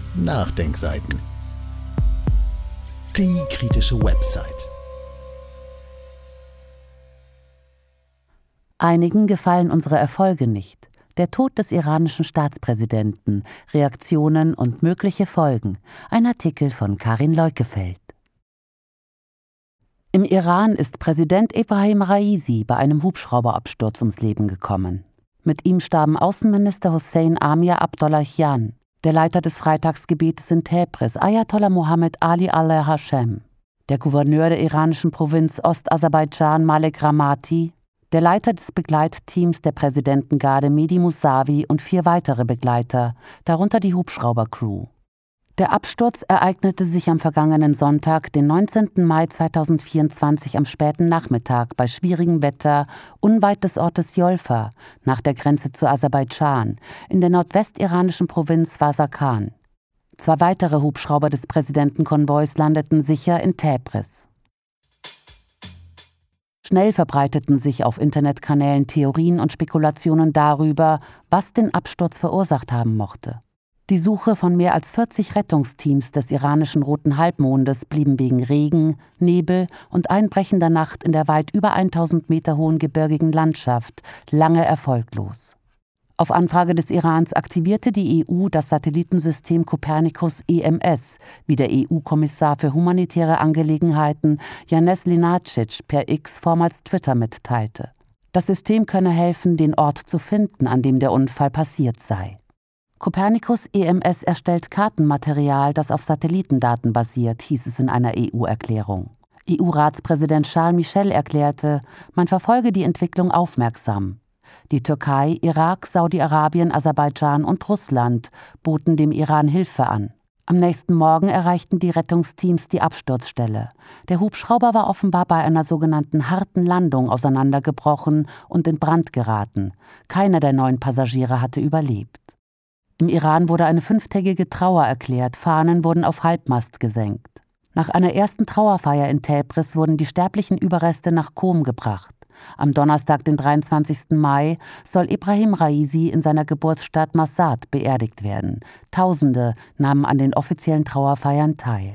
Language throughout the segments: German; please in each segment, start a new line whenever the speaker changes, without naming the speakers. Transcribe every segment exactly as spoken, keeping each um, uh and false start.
Nachdenkseiten. Die kritische Website.
Einigen gefallen unsere Erfolge nicht. Der Tod des iranischen Staatspräsidenten, Reaktionen und mögliche Folgen. Ein Artikel von Karin Leukefeld. Im Iran ist Präsident Ebrahim Raisi bei einem Hubschrauberabsturz ums Leben gekommen. Mit ihm starben Außenminister Hossein Amir-Abdollahian, der Leiter des Freitagsgebetes in Täbris, Ayatollah Mohammed Ali al-Hashem, der Gouverneur der iranischen Provinz Ostaserbaidschan Malek Ramati, der Leiter des Begleitteams der Präsidentengarde Mehdi Mousavi und vier weitere Begleiter, darunter die Hubschraubercrew. Der Absturz ereignete sich am vergangenen Sonntag, den neunzehnten Mai zweitausendvierundzwanzig, am späten Nachmittag bei schwierigem Wetter unweit des Ortes Yolfa, nach der Grenze zu Aserbaidschan, in der nordwestiranischen Provinz Vasakan. Zwei weitere Hubschrauber des Präsidentenkonvois landeten sicher in Täbris. Schnell verbreiteten sich auf Internetkanälen Theorien und Spekulationen darüber, was den Absturz verursacht haben mochte. Die Suche von mehr als vierzig Rettungsteams des iranischen Roten Halbmondes blieben wegen Regen, Nebel und einbrechender Nacht in der weit über tausend Meter hohen gebirgigen Landschaft lange erfolglos. Auf Anfrage des Irans aktivierte die E U das Satellitensystem Copernicus E M S, wie der E U-Kommissar für humanitäre Angelegenheiten Janez Lenarčič per X vormals Twitter mitteilte. Das System könne helfen, den Ort zu finden, an dem der Unfall passiert sei. Copernicus E M S erstellt Kartenmaterial, das auf Satellitendaten basiert, hieß es in einer E U-Erklärung. E U-Ratspräsident Charles Michel erklärte, man verfolge die Entwicklung aufmerksam. Die Türkei, Irak, Saudi-Arabien, Aserbaidschan und Russland boten dem Iran Hilfe an. Am nächsten Morgen erreichten die Rettungsteams die Absturzstelle. Der Hubschrauber war offenbar bei einer sogenannten harten Landung auseinandergebrochen und in Brand geraten. Keiner der neun Passagiere hatte überlebt. Im Iran wurde eine fünftägige Trauer erklärt, Fahnen wurden auf Halbmast gesenkt. Nach einer ersten Trauerfeier in Täbris wurden die sterblichen Überreste nach Qom gebracht. Am Donnerstag, den dreiundzwanzigsten Mai, soll Ebrahim Raisi in seiner Geburtsstadt Mashhad beerdigt werden. Tausende nahmen an den offiziellen Trauerfeiern teil.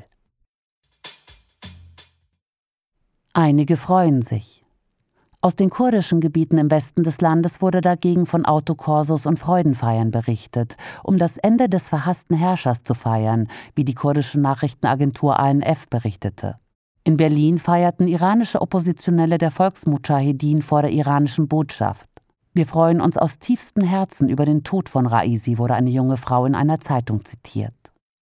Einige freuen sich. Aus den kurdischen Gebieten im Westen des Landes wurde dagegen von Autokorsos und Freudenfeiern berichtet, um das Ende des verhassten Herrschers zu feiern, wie die kurdische Nachrichtenagentur A N F berichtete. In Berlin feierten iranische Oppositionelle der Volksmudschahedin vor der iranischen Botschaft. Wir freuen uns aus tiefstem Herzen über den Tod von Raisi, wurde eine junge Frau in einer Zeitung zitiert.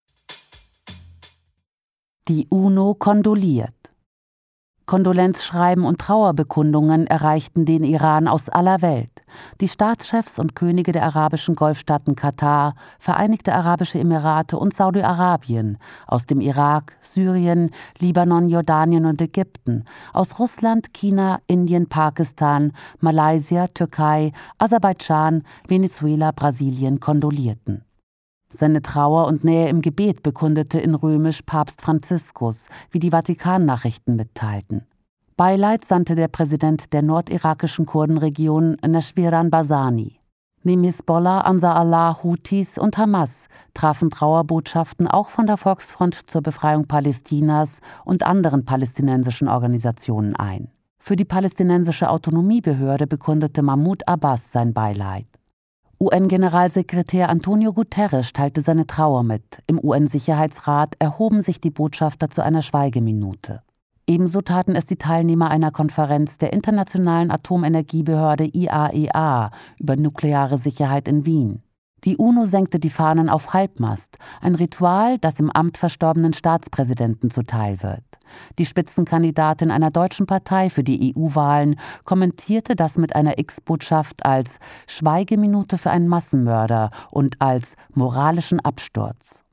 Die UNO kondoliert. Kondolenzschreiben und Trauerbekundungen erreichten den Iran aus aller Welt. Die Staatschefs und Könige der arabischen Golfstaaten Katar, Vereinigte Arabische Emirate und Saudi-Arabien, aus dem Irak, Syrien, Libanon, Jordanien und Ägypten, aus Russland, China, Indien, Pakistan, Malaysia, Türkei, Aserbaidschan, Venezuela, Brasilien kondolierten. Seine Trauer und Nähe im Gebet bekundete in Römisch Papst Franziskus, wie die Vatikan-Nachrichten mitteilten. Beileid sandte der Präsident der nordirakischen Kurdenregion Nashviran Barzani. Neben Hisbollah, Ansar Allah, Houthis und Hamas trafen Trauerbotschaften auch von der Volksfront zur Befreiung Palästinas und anderen palästinensischen Organisationen ein. Für die palästinensische Autonomiebehörde bekundete Mahmoud Abbas sein Beileid. U N-Generalsekretär Antonio Guterres teilte seine Trauer mit. Im U N-Sicherheitsrat erhoben sich die Botschafter zu einer Schweigeminute. Ebenso taten es die Teilnehmer einer Konferenz der Internationalen Atomenergiebehörde I A E A über nukleare Sicherheit in Wien. Die UNO senkte die Fahnen auf Halbmast, ein Ritual, das im Amt verstorbenen Staatspräsidenten zuteil wird. Die Spitzenkandidatin einer deutschen Partei für die E U-Wahlen kommentierte das mit einer X-Botschaft als Schweigeminute für einen Massenmörder und als moralischen Absturz.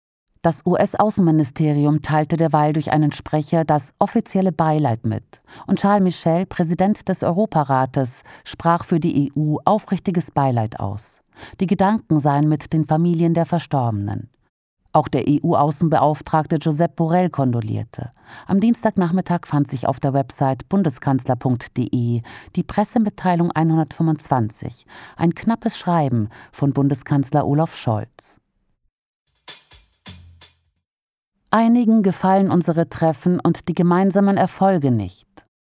Das U S-Außenministerium teilte derweil durch einen Sprecher das offizielle Beileid mit. Und Charles Michel, Präsident des Europarates, sprach für die E U aufrichtiges Beileid aus. Die Gedanken seien mit den Familien der Verstorbenen. Auch der E U-Außenbeauftragte Josep Borrell kondolierte. Am Dienstagnachmittag fand sich auf der Website bundeskanzler punkt de die Pressemitteilung hundertfünfundzwanzig, ein knappes Schreiben von Bundeskanzler Olaf Scholz. Einigen gefallen unsere Treffen und die gemeinsamen Erfolge nicht.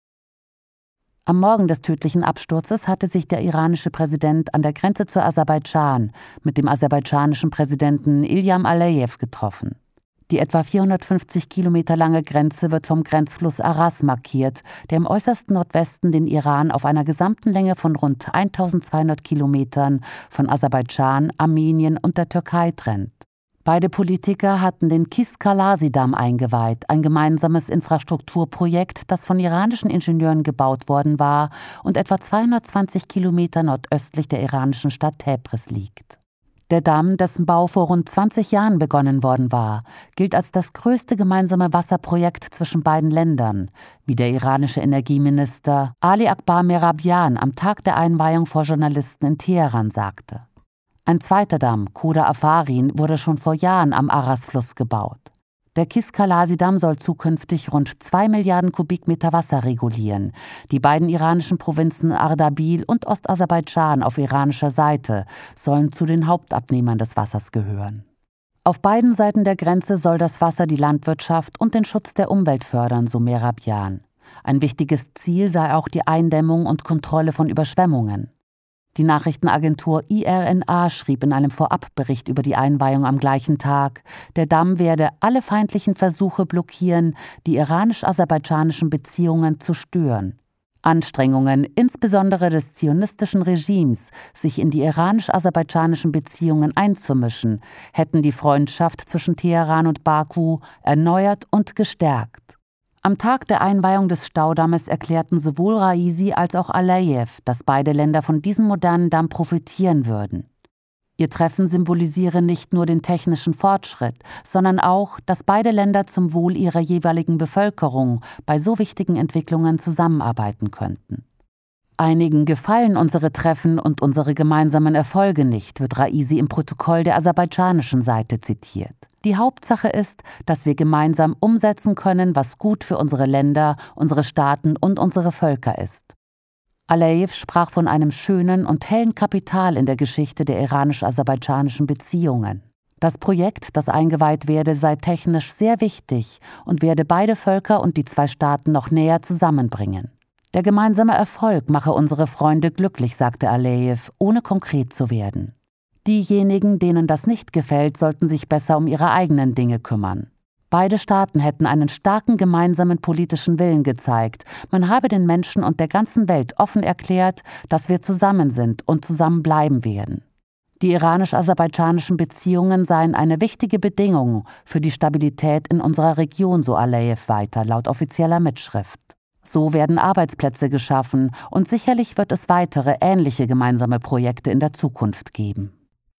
Am Morgen des tödlichen Absturzes hatte sich der iranische Präsident an der Grenze zu Aserbaidschan mit dem aserbaidschanischen Präsidenten Ilham Aliyev getroffen. Die etwa vierhundertfünfzig Kilometer lange Grenze wird vom Grenzfluss Aras markiert, der im äußersten Nordwesten den Iran auf einer gesamten Länge von rund eintausendzweihundert Kilometern von Aserbaidschan, Armenien und der Türkei trennt. Beide Politiker hatten den Kish-Kalasi-Damm eingeweiht, ein gemeinsames Infrastrukturprojekt, das von iranischen Ingenieuren gebaut worden war und etwa zweihundertzwanzig Kilometer nordöstlich der iranischen Stadt Täbris liegt. Der Damm, dessen Bau vor rund zwanzig Jahren begonnen worden war, gilt als das größte gemeinsame Wasserprojekt zwischen beiden Ländern, wie der iranische Energieminister Ali Akbar Mehrabian am Tag der Einweihung vor Journalisten in Teheran sagte. Ein zweiter Damm, Khuda Afarin, wurde schon vor Jahren am Aras-Fluss gebaut. Der Kish-Kalasi-Damm soll zukünftig rund zwei Milliarden Kubikmeter Wasser regulieren. Die beiden iranischen Provinzen Ardabil und Ostaserbaidschan auf iranischer Seite sollen zu den Hauptabnehmern des Wassers gehören. Auf beiden Seiten der Grenze soll das Wasser die Landwirtschaft und den Schutz der Umwelt fördern, so Mehrabian. Ein wichtiges Ziel sei auch die Eindämmung und Kontrolle von Überschwemmungen. Die Nachrichtenagentur I R N A schrieb in einem Vorabbericht über die Einweihung am gleichen Tag, der Damm werde alle feindlichen Versuche blockieren, die iranisch-aserbaidschanischen Beziehungen zu stören. Anstrengungen, insbesondere des zionistischen Regimes, sich in die iranisch-aserbaidschanischen Beziehungen einzumischen, hätten die Freundschaft zwischen Teheran und Baku erneuert und gestärkt. Am Tag der Einweihung des Staudammes erklärten sowohl Raisi als auch Aliyev, dass beide Länder von diesem modernen Damm profitieren würden. Ihr Treffen symbolisiere nicht nur den technischen Fortschritt, sondern auch, dass beide Länder zum Wohl ihrer jeweiligen Bevölkerung bei so wichtigen Entwicklungen zusammenarbeiten könnten. Einigen gefallen unsere Treffen und unsere gemeinsamen Erfolge nicht, wird Raisi im Protokoll der aserbaidschanischen Seite zitiert. Die Hauptsache ist, dass wir gemeinsam umsetzen können, was gut für unsere Länder, unsere Staaten und unsere Völker ist. Aliyev sprach von einem schönen und hellen Kapital in der Geschichte der iranisch-aserbaidschanischen Beziehungen. Das Projekt, das eingeweiht werde, sei technisch sehr wichtig und werde beide Völker und die zwei Staaten noch näher zusammenbringen. Der gemeinsame Erfolg mache unsere Freunde glücklich, sagte Aliyev, ohne konkret zu werden. Diejenigen, denen das nicht gefällt, sollten sich besser um ihre eigenen Dinge kümmern. Beide Staaten hätten einen starken gemeinsamen politischen Willen gezeigt. Man habe den Menschen und der ganzen Welt offen erklärt, dass wir zusammen sind und zusammen bleiben werden. Die iranisch-aserbaidschanischen Beziehungen seien eine wichtige Bedingung für die Stabilität in unserer Region, so Aliyev weiter, laut offizieller Mitschrift. So werden Arbeitsplätze geschaffen und sicherlich wird es weitere ähnliche gemeinsame Projekte in der Zukunft geben.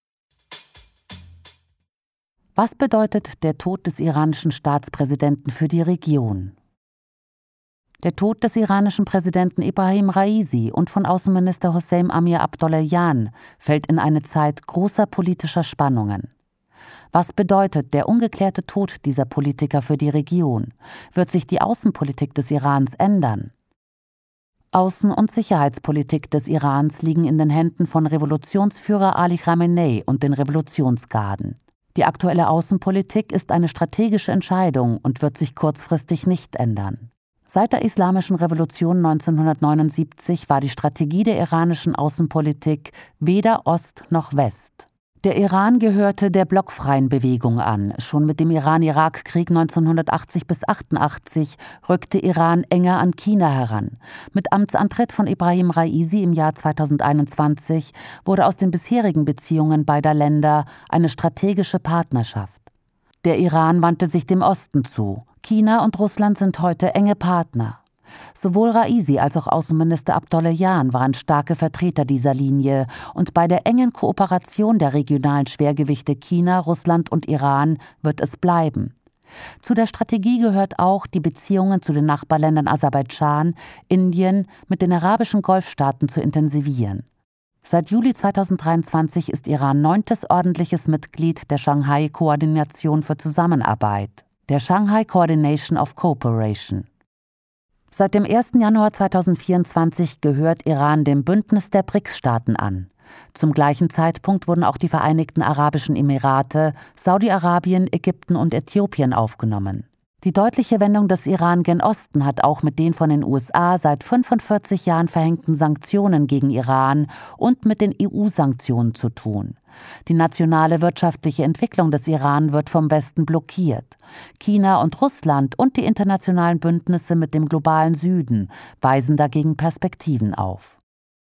Was bedeutet der Tod des iranischen Staatspräsidenten für die Region? Der Tod des iranischen Präsidenten Ebrahim Raisi und von Außenminister Hossein Amir-Abdollahian fällt in eine Zeit großer politischer Spannungen. Was bedeutet der ungeklärte Tod dieser Politiker für die Region? Wird sich die Außenpolitik des Irans ändern? Außen- und Sicherheitspolitik des Irans liegen in den Händen von Revolutionsführer Ali Khamenei und den Revolutionsgarden. Die aktuelle Außenpolitik ist eine strategische Entscheidung und wird sich kurzfristig nicht ändern. Seit der Islamischen Revolution neunzehnhundertneunundsiebzig war die Strategie der iranischen Außenpolitik weder Ost noch West. Der Iran gehörte der blockfreien Bewegung an. Schon mit dem Iran-Irak-Krieg neunzehnhundertachtzig bis achtundachtzig rückte Iran enger an China heran. Mit Amtsantritt von Ebrahim Raisi im Jahr zweitausendeinundzwanzig wurde aus den bisherigen Beziehungen beider Länder eine strategische Partnerschaft. Der Iran wandte sich dem Osten zu. China und Russland sind heute enge Partner. Sowohl Raisi als auch Außenminister Abdollahian waren starke Vertreter dieser Linie und bei der engen Kooperation der regionalen Schwergewichte China, Russland und Iran wird es bleiben. Zu der Strategie gehört auch, die Beziehungen zu den Nachbarländern Aserbaidschan, Indien mit den arabischen Golfstaaten zu intensivieren. Seit Juli zweitausenddreiundzwanzig ist Iran neuntes ordentliches Mitglied der Shanghai-Koordination für Zusammenarbeit, der Shanghai Coordination of Cooperation. Seit dem ersten Januar zweitausendvierundzwanzig gehört Iran dem Bündnis der B R I C S-Staaten an. Zum gleichen Zeitpunkt wurden auch die Vereinigten Arabischen Emirate, Saudi-Arabien, Ägypten und Äthiopien aufgenommen. Die deutliche Wendung des Iran gen Osten hat auch mit den von den U S A seit fünfundvierzig Jahren verhängten Sanktionen gegen Iran und mit den E U-Sanktionen zu tun. Die nationale wirtschaftliche Entwicklung des Iran wird vom Westen blockiert. China und Russland und die internationalen Bündnisse mit dem globalen Süden weisen dagegen Perspektiven auf.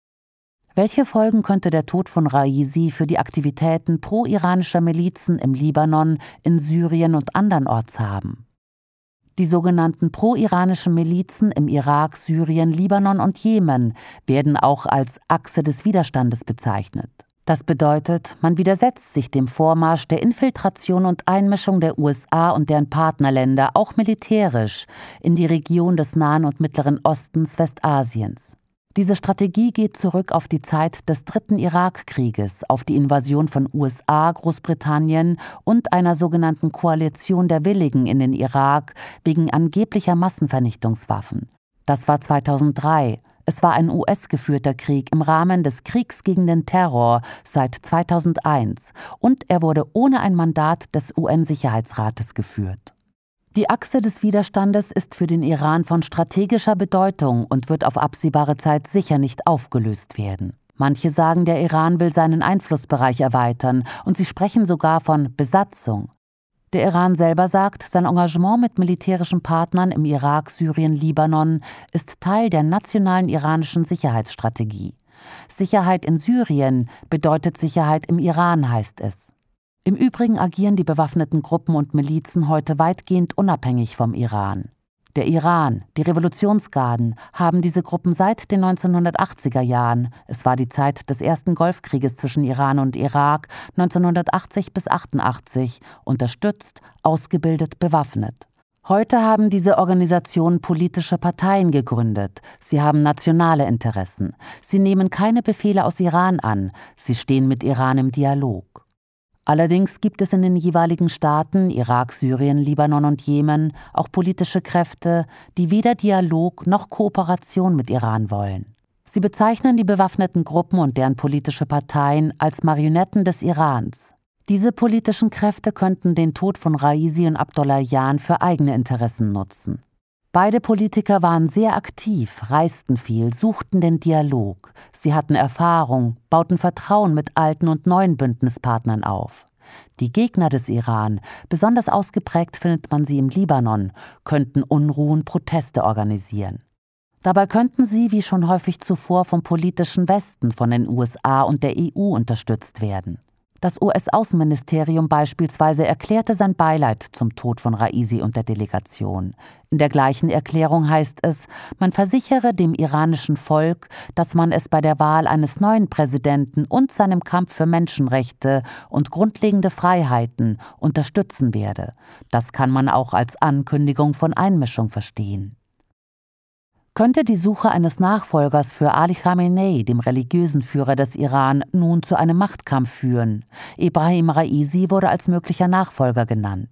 Welche Folgen könnte der Tod von Raisi für die Aktivitäten pro-iranischer Milizen im Libanon, in Syrien und andernorts haben? Die sogenannten pro-iranischen Milizen im Irak, Syrien, Libanon und Jemen werden auch als Achse des Widerstandes bezeichnet. Das bedeutet, man widersetzt sich dem Vormarsch der Infiltration und Einmischung der U S A und deren Partnerländer, auch militärisch, in die Region des Nahen und Mittleren Ostens Westasiens. Diese Strategie geht zurück auf die Zeit des dritten Irakkrieges, auf die Invasion von U S A, Großbritannien und einer sogenannten Koalition der Willigen in den Irak wegen angeblicher Massenvernichtungswaffen. Das war zweitausenddrei. Es war ein U S-geführter Krieg im Rahmen des Kriegs gegen den Terror seit zweitausendeins und er wurde ohne ein Mandat des U N-Sicherheitsrates geführt. Die Achse des Widerstandes ist für den Iran von strategischer Bedeutung und wird auf absehbare Zeit sicher nicht aufgelöst werden. Manche sagen, der Iran will seinen Einflussbereich erweitern und sie sprechen sogar von Besatzung. Der Iran selber sagt, sein Engagement mit militärischen Partnern im Irak, Syrien, Libanon ist Teil der nationalen iranischen Sicherheitsstrategie. Sicherheit in Syrien bedeutet Sicherheit im Iran, heißt es. Im Übrigen agieren die bewaffneten Gruppen und Milizen heute weitgehend unabhängig vom Iran. Der Iran, die Revolutionsgarden, haben diese Gruppen seit den neunzehnhundertachtziger Jahren, es war die Zeit des ersten Golfkrieges zwischen Iran und Irak, neunzehnhundertachtzig bis achtundachtzig, unterstützt, ausgebildet, bewaffnet. Heute haben diese Organisationen politische Parteien gegründet. Sie haben nationale Interessen. Sie nehmen keine Befehle aus Iran an. Sie stehen mit Iran im Dialog. Allerdings gibt es in den jeweiligen Staaten, Irak, Syrien, Libanon und Jemen, auch politische Kräfte, die weder Dialog noch Kooperation mit Iran wollen. Sie bezeichnen die bewaffneten Gruppen und deren politische Parteien als Marionetten des Irans. Diese politischen Kräfte könnten den Tod von Raisi und Abdollahian für eigene Interessen nutzen. Beide Politiker waren sehr aktiv, reisten viel, suchten den Dialog. Sie hatten Erfahrung, bauten Vertrauen mit alten und neuen Bündnispartnern auf. Die Gegner des Iran, besonders ausgeprägt findet man sie im Libanon, könnten Unruhen, Proteste organisieren. Dabei könnten sie, wie schon häufig zuvor, vom politischen Westen, von den U S A und der E U unterstützt werden. Das U S-Außenministerium beispielsweise erklärte sein Beileid zum Tod von Raisi und der Delegation. In der gleichen Erklärung heißt es, man versichere dem iranischen Volk, dass man es bei der Wahl eines neuen Präsidenten und seinem Kampf für Menschenrechte und grundlegende Freiheiten unterstützen werde. Das kann man auch als Ankündigung von Einmischung verstehen. Könnte die Suche eines Nachfolgers für Ali Khamenei, dem religiösen Führer des Iran, nun zu einem Machtkampf führen? Ebrahim Raisi wurde als möglicher Nachfolger genannt.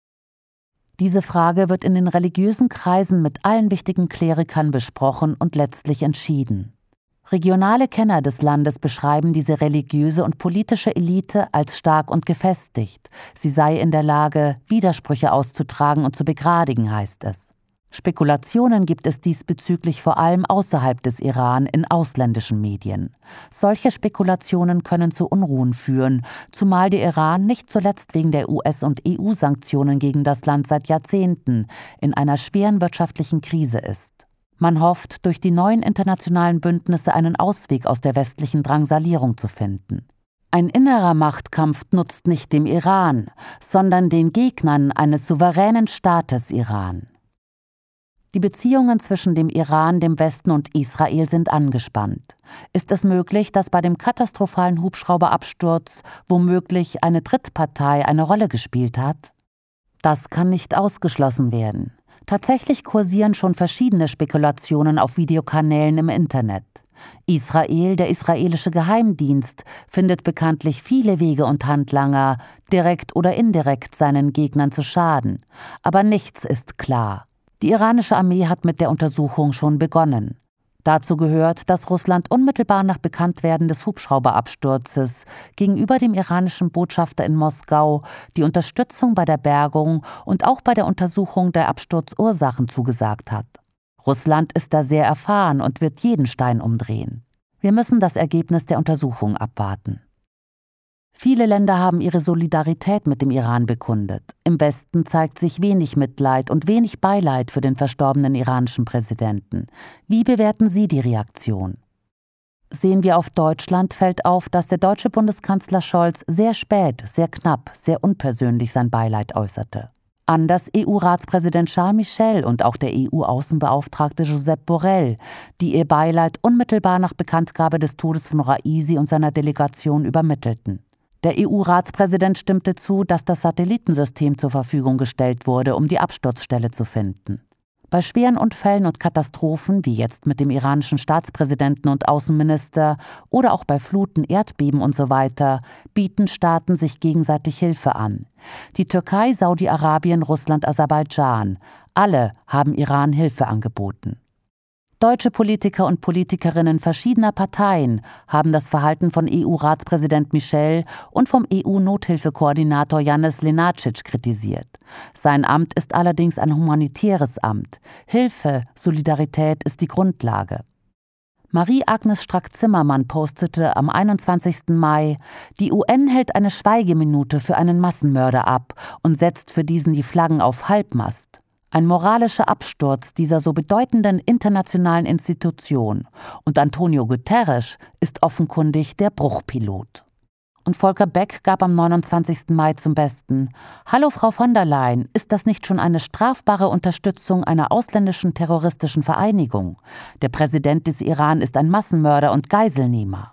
Diese Frage wird in den religiösen Kreisen mit allen wichtigen Klerikern besprochen und letztlich entschieden. Regionale Kenner des Landes beschreiben diese religiöse und politische Elite als stark und gefestigt. Sie sei in der Lage, Widersprüche auszutragen und zu begradigen, heißt es. Spekulationen gibt es diesbezüglich vor allem außerhalb des Iran in ausländischen Medien. Solche Spekulationen können zu Unruhen führen, zumal der Iran nicht zuletzt wegen der U S- und E U-Sanktionen gegen das Land seit Jahrzehnten in einer schweren wirtschaftlichen Krise ist. Man hofft, durch die neuen internationalen Bündnisse einen Ausweg aus der westlichen Drangsalierung zu finden. Ein innerer Machtkampf nutzt nicht dem Iran, sondern den Gegnern eines souveränen Staates Iran. Die Beziehungen zwischen dem Iran, dem Westen und Israel sind angespannt. Ist es möglich, dass bei dem katastrophalen Hubschrauberabsturz womöglich eine Drittpartei eine Rolle gespielt hat? Das kann nicht ausgeschlossen werden. Tatsächlich kursieren schon verschiedene Spekulationen auf Videokanälen im Internet. Israel, der israelische Geheimdienst, findet bekanntlich viele Wege und Handlanger, direkt oder indirekt seinen Gegnern zu schaden. Aber nichts ist klar. Die iranische Armee hat mit der Untersuchung schon begonnen. Dazu gehört, dass Russland unmittelbar nach Bekanntwerden des Hubschrauberabsturzes gegenüber dem iranischen Botschafter in Moskau die Unterstützung bei der Bergung und auch bei der Untersuchung der Absturzursachen zugesagt hat. Russland ist da sehr erfahren und wird jeden Stein umdrehen. Wir müssen das Ergebnis der Untersuchung abwarten. Viele Länder haben ihre Solidarität mit dem Iran bekundet. Im Westen zeigt sich wenig Mitleid und wenig Beileid für den verstorbenen iranischen Präsidenten. Wie bewerten Sie die Reaktion? Sehen wir auf Deutschland, fällt auf, dass der deutsche Bundeskanzler Scholz sehr spät, sehr knapp, sehr unpersönlich sein Beileid äußerte. Anders E U-Ratspräsident Charles Michel und auch der E U-Außenbeauftragte Josep Borrell, die ihr Beileid unmittelbar nach Bekanntgabe des Todes von Raisi und seiner Delegation übermittelten. Der E U-Ratspräsident stimmte zu, dass das Satellitensystem zur Verfügung gestellt wurde, um die Absturzstelle zu finden. Bei schweren Unfällen und Katastrophen, wie jetzt mit dem iranischen Staatspräsidenten und Außenminister oder auch bei Fluten, Erdbeben und so weiter, bieten Staaten sich gegenseitig Hilfe an. Die Türkei, Saudi-Arabien, Russland, Aserbaidschan, alle haben Iran Hilfe angeboten. Deutsche Politiker und Politikerinnen verschiedener Parteien haben das Verhalten von E U-Ratspräsident Michel und vom E U-Nothilfekoordinator Janez Lenarčič kritisiert. Sein Amt ist allerdings ein humanitäres Amt. Hilfe, Solidarität ist die Grundlage. Marie-Agnes Strack-Zimmermann postete am einundzwanzigsten Mai, die U N hält eine Schweigeminute für einen Massenmörder ab und setzt für diesen die Flaggen auf Halbmast. Ein moralischer Absturz dieser so bedeutenden internationalen Institution. Und Antonio Guterres ist offenkundig der Bruchpilot. Und Volker Beck gab am neunundzwanzigsten Mai zum Besten: Hallo Frau von der Leyen, ist das nicht schon eine strafbare Unterstützung einer ausländischen terroristischen Vereinigung? Der Präsident des Iran ist ein Massenmörder und Geiselnehmer.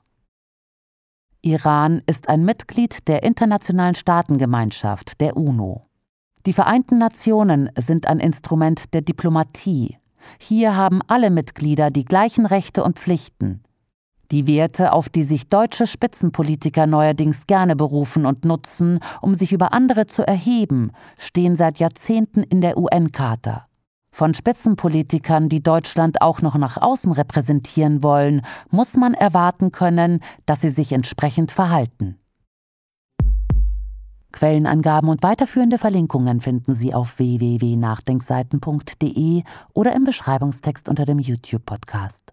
Iran ist ein Mitglied der Internationalen Staatengemeinschaft, der UNO. Die Vereinten Nationen sind ein Instrument der Diplomatie. Hier haben alle Mitglieder die gleichen Rechte und Pflichten. Die Werte, auf die sich deutsche Spitzenpolitiker neuerdings gerne berufen und nutzen, um sich über andere zu erheben, stehen seit Jahrzehnten in der U N-Charta. Von Spitzenpolitikern, die Deutschland auch noch nach außen repräsentieren wollen, muss man erwarten können, dass sie sich entsprechend verhalten. Quellenangaben und weiterführende Verlinkungen finden Sie auf w w w punkt nachdenkseiten punkt d e oder im Beschreibungstext unter dem YouTube-Podcast.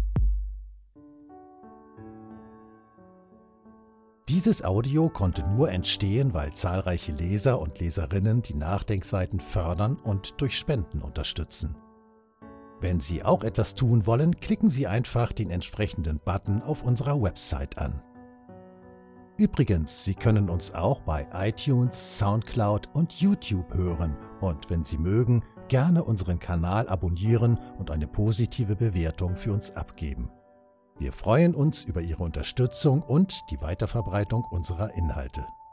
Dieses Audio konnte nur entstehen, weil zahlreiche Leser und Leserinnen die Nachdenkseiten fördern und durch Spenden unterstützen. Wenn Sie auch etwas tun wollen, klicken Sie einfach den entsprechenden Button auf unserer Website an. Übrigens, Sie können uns auch bei iTunes, Soundcloud und YouTube hören und, wenn Sie mögen, gerne unseren Kanal abonnieren und eine positive Bewertung für uns abgeben. Wir freuen uns über Ihre Unterstützung und die Weiterverbreitung unserer Inhalte.